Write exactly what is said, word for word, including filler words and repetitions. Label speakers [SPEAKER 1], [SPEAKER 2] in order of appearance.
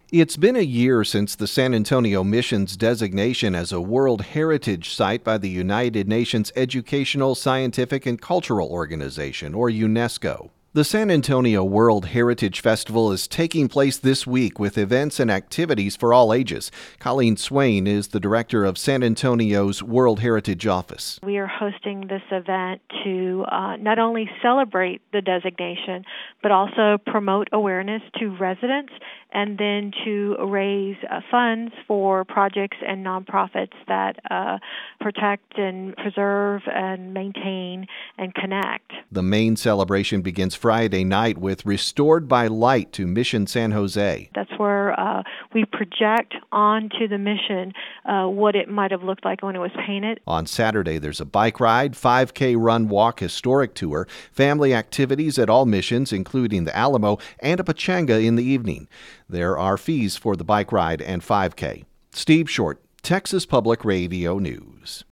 [SPEAKER 1] It's been a year since the San Antonio Mission's designation as a World Heritage Site by the United Nations Educational, Scientific, and Cultural Organization, or UNESCO. The San Antonio World Heritage Festival is taking place this week with events and activities for all ages. Colleen Swain is the director of San Antonio's World Heritage Office.
[SPEAKER 2] We are hosting this event to uh, not only celebrate the designation, but also promote awareness to residents and then to raise uh, funds for projects and nonprofits that uh, protect and preserve and maintain and connect.
[SPEAKER 1] The main celebration begins Friday night with Restored by Light to Mission San Jose.
[SPEAKER 2] That's where uh, we project onto the mission uh, what it might have looked like when it was painted.
[SPEAKER 1] On Saturday, there's a bike ride, five K run walk historic tour, family activities at all missions, including the Alamo, and a pachanga in the evening. There are fees for the bike ride and five K. Steve Short, Texas Public Radio News.